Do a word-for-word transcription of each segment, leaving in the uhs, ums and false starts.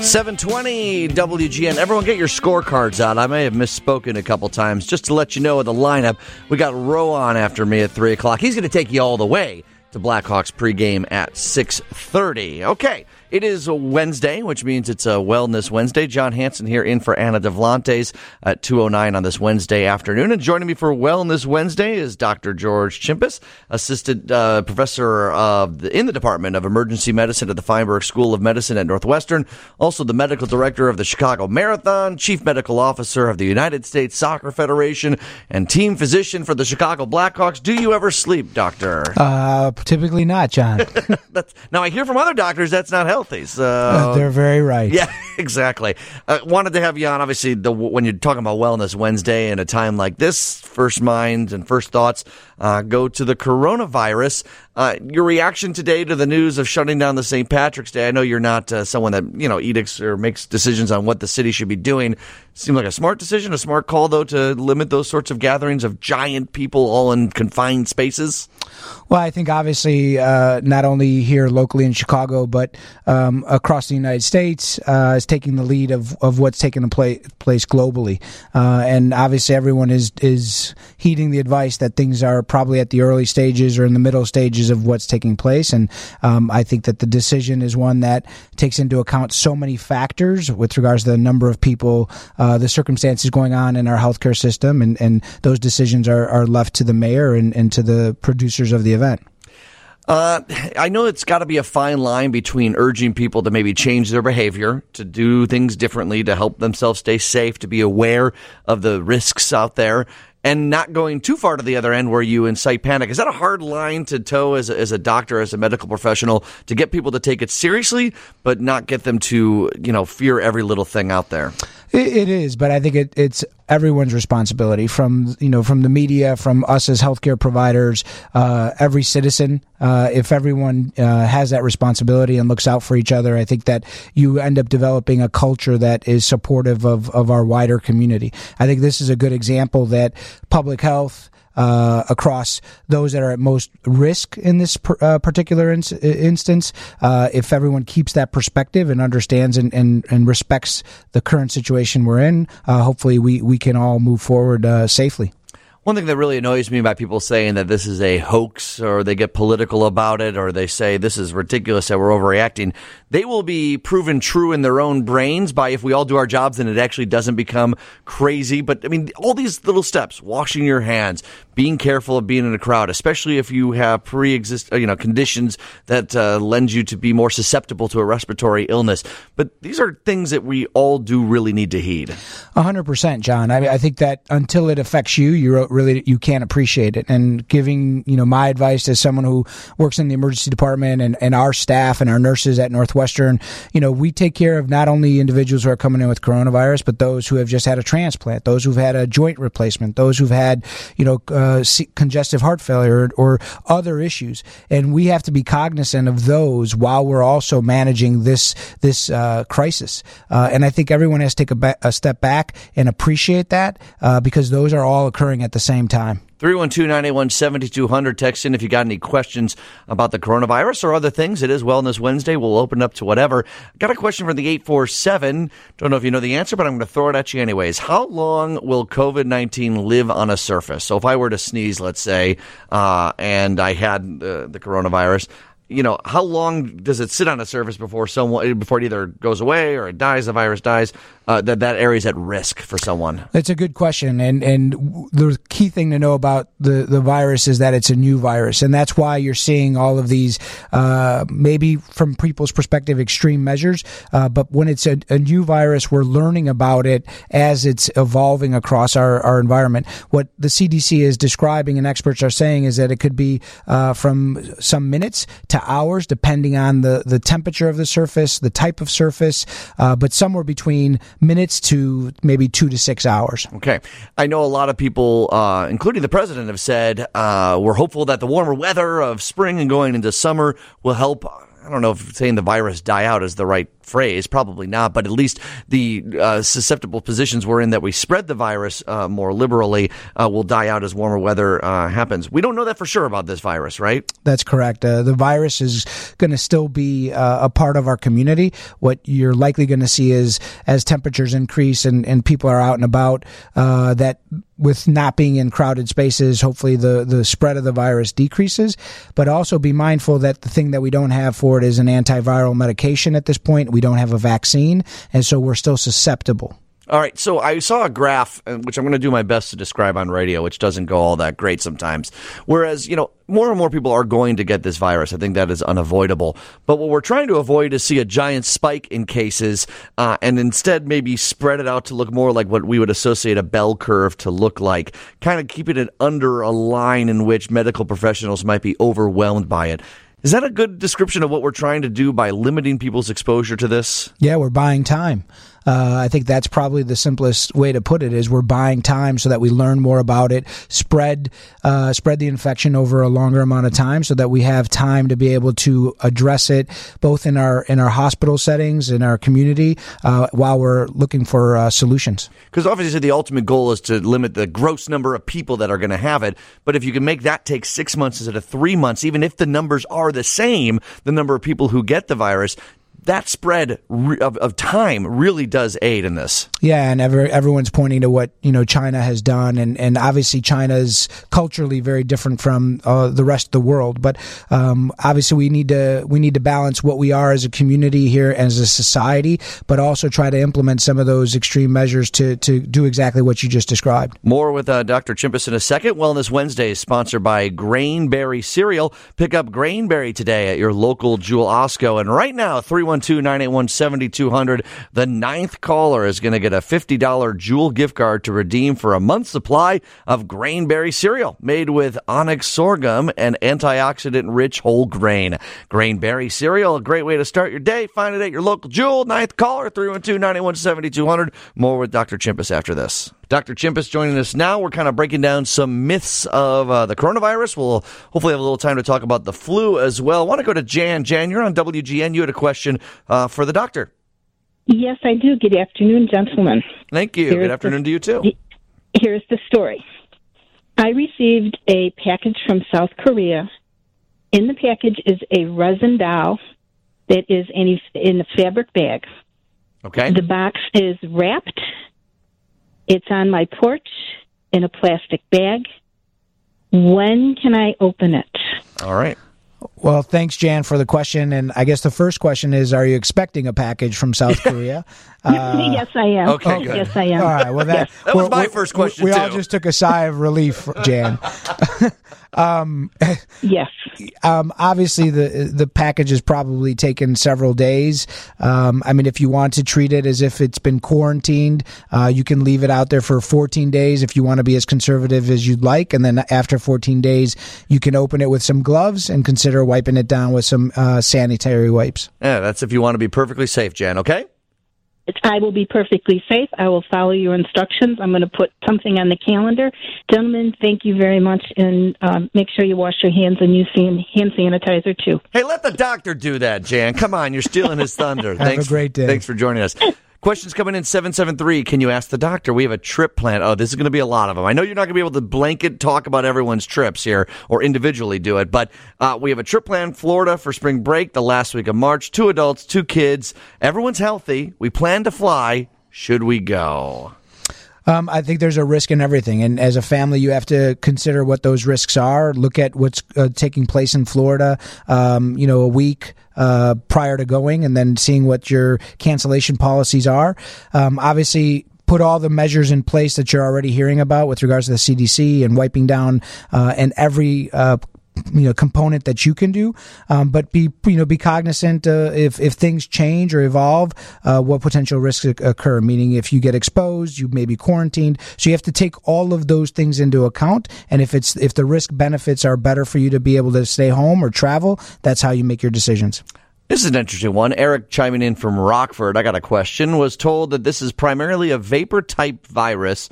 seven twenty W G N. Everyone get your scorecards out. I may have misspoken a couple times. Just to let you know of the lineup, we got Rowan after me at three o'clock. He's going to take you all the way to Blackhawks pregame at six thirty. Okay, it is a Wednesday, which means it's a Wellness Wednesday. John Hansen here in for Anna Devlantes at two oh nine on this Wednesday afternoon. And joining me for Wellness Wednesday is Doctor George Chimpus, Assistant uh, Professor of the, in the Department of Emergency Medicine at the Feinberg School of Medicine at Northwestern, also the Medical Director of the Chicago Marathon, Chief Medical Officer of the United States Soccer Federation, and Team Physician for the Chicago Blackhawks. Do you ever sleep, Doctor? Uh, typically not, John. That's, now, I hear from other doctors that's not healthy. So uh, they're very right. Yeah, exactly. Uh, wanted to have you on, obviously, the, when you're talking about Wellness Wednesday in a time like this, first minds and first thoughts uh, go to the coronavirus. Uh, your reaction today to the news of shutting down the Saint Patrick's Day. I know you're not uh, someone that, you know, edicts or makes decisions on what the city should be doing. Seemed like a smart decision, a smart call, though, to limit those sorts of gatherings of giant people all in confined spaces. Well, I think obviously uh, not only here locally in Chicago, but um, across the United States uh, is taking the lead of, of what's taking pla- place globally. Uh, and obviously everyone is, is heeding the advice that things are probably at the early stages or in the middle stages of what's taking place. And um, I think that the decision is one that takes into account so many factors with regards to the number of people, uh, the circumstances going on in our healthcare system. And, and those decisions are, are left to the mayor and, and to the producers of the event. Uh, I know it's got to be a fine line between urging people to maybe change their behavior, to do things differently, to help themselves stay safe, to be aware of the risks out there, and not going too far to the other end where you incite panic. Is that a hard line to toe as a, as a doctor, as a medical professional, to get people to take it seriously, but not get them to, you know, fear every little thing out there? It, it is, but I think it, it's everyone's responsibility, from, you know, from the media, from us as healthcare providers, uh, every citizen. Uh, if everyone uh, has that responsibility and looks out for each other, I think that you end up developing a culture that is supportive of, of our wider community. I think this is a good example that public health, Uh, across those that are at most risk in this per, uh, particular in, instance, uh, if everyone keeps that perspective and understands and, and, and respects the current situation we're in, uh, hopefully we, we can all move forward uh, safely. One thing that really annoys me about people saying that this is a hoax, or they get political about it, or they say this is ridiculous that we're overreacting, they will be proven true in their own brains by if we all do our jobs and it actually doesn't become crazy. But, I mean, all these little steps, washing your hands, being careful of being in a crowd, especially if you have pre-exist, you know, conditions that uh, lend you to be more susceptible to a respiratory illness. But these are things that we all do really need to heed. A hundred percent, John. I, I think that until it affects you, you really you can't appreciate it. And giving, you know, my advice as someone who works in the emergency department and, and our staff and our nurses at Northwestern, you know, we take care of not only individuals who are coming in with coronavirus, but those who have just had a transplant, those who've had a joint replacement, those who've had, you know, uh, congestive heart failure or, or other issues. And we have to be cognizant of those while we're also managing this this uh, crisis. Uh, and I think everyone has to take a, ba- a step back and appreciate that uh, because those are all occurring at the same time. three one two, nine eight one, seven two zero zero. Text in if you got any questions about the coronavirus or other things. It is Wellness Wednesday. We'll open up to whatever. Got a question from the eight four seven. Don't know if you know the answer, but I'm going to throw it at you anyways. How long will covid nineteen live on a surface? So if I were to sneeze, let's say, uh, and I had uh, the coronavirus, you know, how long does it sit on a surface before someone before it either goes away or it dies, the virus dies, uh, that that area is at risk for someone? That's a good question. And and the key thing to know about the, the virus is that it's a new virus. And that's why you're seeing all of these, uh, maybe from people's perspective, extreme measures. Uh, but when it's a, a new virus, we're learning about it as it's evolving across our, our environment. What the C D C is describing and experts are saying is that it could be uh, from some minutes to hours, depending on the, the temperature of the surface, the type of surface, uh, but somewhere between minutes to maybe two to six hours. Okay. I know a lot of people, uh, including the president, have said uh, we're hopeful that the warmer weather of spring and going into summer will help. I don't know if saying the virus die out is the right phrase, probably not, but at least the uh, susceptible positions we're in that we spread the virus uh, more liberally uh, will die out as warmer weather uh, happens. We don't know that for sure about this virus, right? That's correct. Uh, the virus is going to still be uh, a part of our community. What you're likely going to see is as temperatures increase and, and people are out and about, uh, that with not being in crowded spaces, hopefully the, the spread of the virus decreases. But also be mindful that the thing that we don't have for it is an antiviral medication at this point. We don't have a vaccine, and so we're still susceptible. All right, so I saw a graph, which I'm going to do my best to describe on radio, which doesn't go all that great sometimes. Whereas, you know, more and more people are going to get this virus. I think that is unavoidable. But what we're trying to avoid is see a giant spike in cases uh, and instead maybe spread it out to look more like what we would associate a bell curve to look like, kind of keeping it under a line in which medical professionals might be overwhelmed by it. Is that a good description of what we're trying to do by limiting people's exposure to this? Yeah, we're buying time. Uh, I think that's probably the simplest way to put it, is we're buying time so that we learn more about it, spread uh, spread the infection over a longer amount of time so that we have time to be able to address it both in our in our hospital settings, in our community, uh, while we're looking for uh, solutions. Because obviously the ultimate goal is to limit the gross number of people that are going to have it. But if you can make that take six months instead of three months, even if the numbers are the same, the number of people who get the virus, that spread of, of time really does aid in this. Yeah, and ever, everyone's pointing to what, you know, China has done, and, and obviously China is culturally very different from uh, the rest of the world. But um, obviously we need to we need to balance what we are as a community here, as a society, but also try to implement some of those extreme measures to to do exactly what you just described. More with uh, Doctor Chimpus in a second. Wellness Wednesday is sponsored by Grainberry Cereal. Pick up Grainberry today at your local Jewel Osco, and right now, three one two, nine eight one, seven two zero zero. The ninth caller is going to get a fifty dollars Jewel gift card to redeem for a month's supply of Grainberry cereal made with onyx sorghum and antioxidant-rich whole grain. Grainberry cereal, a great way to start your day. Find it at your local Jewel. Ninth caller, three one two, nine eight one, seven two zero zero. More with Doctor Chimpus after this. Doctor Chimpus joining us now. We're kind of breaking down some myths of uh, the coronavirus. We'll hopefully have a little time to talk about the flu as well. I want to go to Jan. Jan, you're on W G N. You had a question uh, for the doctor. Yes, I do. Good afternoon, gentlemen. Thank you. Here's Good afternoon the, to you, too. Here's the story. I received a package from South Korea. In the package is a resin doll that is in a, in a fabric bag. Okay. The box is wrapped. It's on my porch in a plastic bag. When can I open it? All right. Well, thanks, Jan, for the question. And I guess the first question is, are you expecting a package from South Korea? Uh, yes, I am. Okay, good. Yes, I am. All right. Well, that, that was my first question, we, we too. all just took a sigh of relief, Jan. um, yes. Um, obviously, the the package has probably taken several days. Um, I mean, if you want to treat it as if it's been quarantined, uh, you can leave it out there for fourteen days if you want to be as conservative as you'd like. And then after fourteen days, you can open it with some gloves and consider wiping it down with some uh, sanitary wipes. Yeah, that's if you want to be perfectly safe, Jan, okay? I will be perfectly safe. I will follow your instructions. I'm going to put something on the calendar. Gentlemen, thank you very much, and um, make sure you wash your hands and use hand sanitizer, too. Hey, let the doctor do that, Jan. Come on, you're stealing his thunder. Have Thanks, a great day. Thanks for joining us. Questions coming in, seven seven three. Can you ask the doctor? We have a trip plan. Oh, this is going to be a lot of them. I know you're not going to be able to blanket talk about everyone's trips here or individually do it, but uh, we have a trip plan, Florida for spring break, the last week of March. Two adults, two kids. Everyone's healthy. We plan to fly. Should we go? Um, I think there's a risk in everything. And as a family, you have to consider what those risks are. Look at what's uh, taking place in Florida, um, you know, a week uh, prior to going, and then seeing what your cancellation policies are. Um, obviously, put all the measures in place that you're already hearing about with regards to the C D C and wiping down uh, and every uh you know, component that you can do, um, but be, you know, be cognizant uh, if if things change or evolve, uh, what potential risks occur. Meaning, if you get exposed, you may be quarantined. So you have to take all of those things into account. And if it's if the risk benefits are better for you to be able to stay home or travel, that's how you make your decisions. This is an interesting one. Eric chiming in from Rockford. I got a question. Was told that this is primarily a vapor type virus. You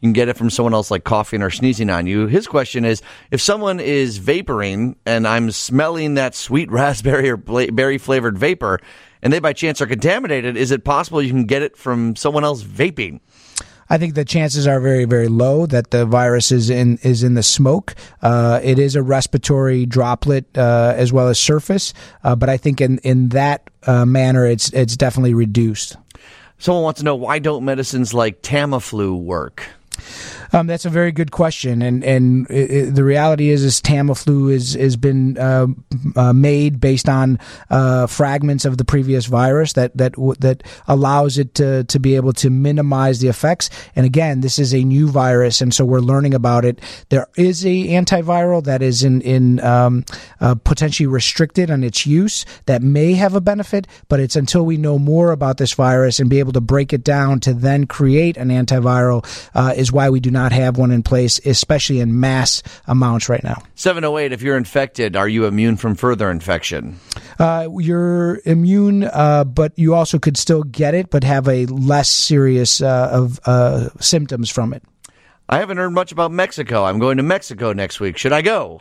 you can get it from someone else, like coughing or sneezing on you. His question is, if someone is vaporing and I'm smelling that sweet raspberry or berry-flavored vapor, and they by chance are contaminated, is it possible you can get it from someone else vaping? I think the chances are very, very low that the virus is in is in the smoke. Uh, it is a respiratory droplet uh, as well as surface, uh, but I think in in that uh, manner, it's it's definitely reduced. Someone wants to know, why don't medicines like Tamiflu work? Um, that's a very good question, and and it, it, the reality is, is Tamiflu is has been uh, uh, made based on uh, fragments of the previous virus that that that allows it to to be able to minimize the effects. And again, this is a new virus, and so we're learning about it. There is a antiviral that is in in um, uh, potentially restricted on its use that may have a benefit, but it's until we know more about this virus and be able to break it down to then create an antiviral uh, is why we do not have one in place, especially in mass amounts right now. seven oh eight, if you're infected, are you immune from further infection? Uh, you're immune, uh, but you also could still get it, but have a less serious uh, of uh, symptoms from it. I haven't heard much about Mexico. I'm going to Mexico next week. Should I go?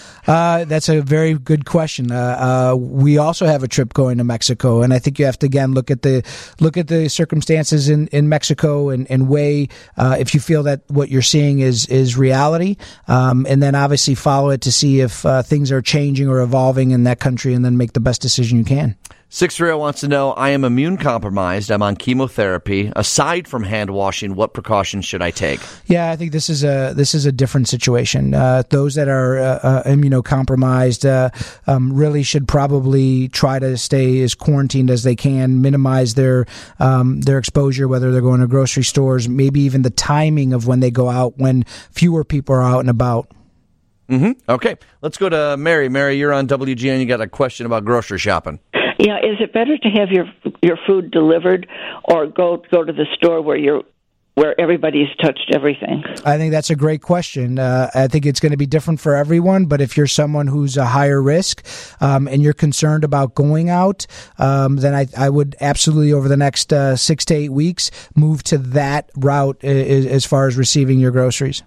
Uh, that's a very good question. Uh, uh, we also have a trip going to Mexico, and I think you have to again look at the look at the circumstances in, in Mexico and, and weigh uh, if you feel that what you're seeing is is reality, um, and then obviously follow it to see if uh, things are changing or evolving in that country, and then make the best decision you can. six three zero wants to know, I am immune compromised. I'm on chemotherapy. Aside from hand washing, what precautions should I take? Yeah, I think this is a this is a different situation. Uh, those that are uh, uh, immunocompromised uh, um, really should probably try to stay as quarantined as they can, minimize their um, their exposure, whether they're going to grocery stores, maybe even the timing of when they go out, when fewer people are out and about. Mm-hmm. Okay, let's go to Mary. Mary, you're on W G N. You got a question about grocery shopping. Yeah, is it better to have your your food delivered or go go to the store where you're where everybody's touched everything? I think that's a great question. Uh, I think it's going to be different for everyone, but if you're someone who's a higher risk um, and you're concerned about going out, um, then I, I would absolutely over the next uh, six to eight weeks move to that route as, as far as receiving your groceries.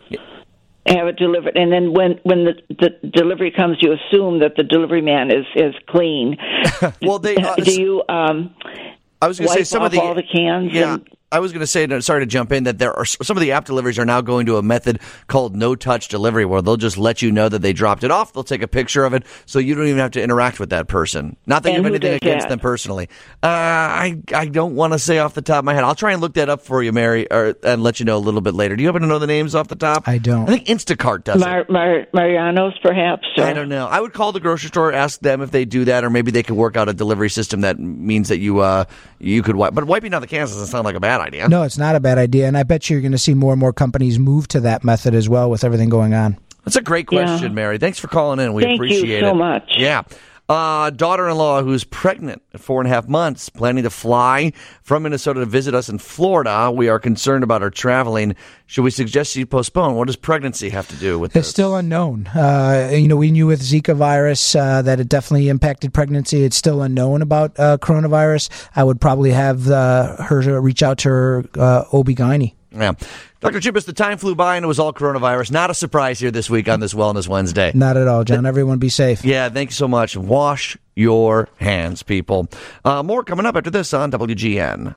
Have it delivered, and then when when the, the delivery comes, you assume that the delivery man is is clean. Well, they uh, do you? Um, I was going to say some of the all the cans. Yeah. And, I was going to say, sorry to jump in, that there are some of the app deliveries are now going to a method called no-touch delivery, where they'll just let you know that they dropped it off. They'll take a picture of it, so you don't even have to interact with that person. Not that you have anything against that? them personally. Uh, I I don't want to say off the top of my head. I'll try and look that up for you, Mary, or, and let you know a little bit later. Do you happen to know the names off the top? I don't. I think Instacart does Mar- it. Mar- Mariano's, perhaps? Or? I don't know. I would call the grocery store, ask them if they do that, or maybe they could work out a delivery system that means that you uh you could wipe. But wiping down the cans doesn't sound like a bad idea. No, it's not a bad idea, and I bet you're going to see more and more companies move to that method as well with everything going on. That's a great question, Yeah. Mary. Thanks for calling in. We Thank appreciate you it. so much. Yeah. Uh, daughter-in-law who's pregnant at four and a half months, planning to fly from Minnesota to visit us in Florida. We are concerned about her traveling. Should we suggest she postpone? What does pregnancy have to do with this? It's still unknown. Uh, you know, we knew with Zika virus uh, that it definitely impacted pregnancy. It's still unknown about uh, coronavirus. I would probably have uh, her reach out to her uh, O B G Y N. Yeah. Doctor Chippis, the time flew by and it was all coronavirus. Not a surprise here this week on this Wellness Wednesday. Not at all, John. Everyone be safe. Yeah, thank you so much. Wash your hands, people. Uh, more coming up after this on W G N.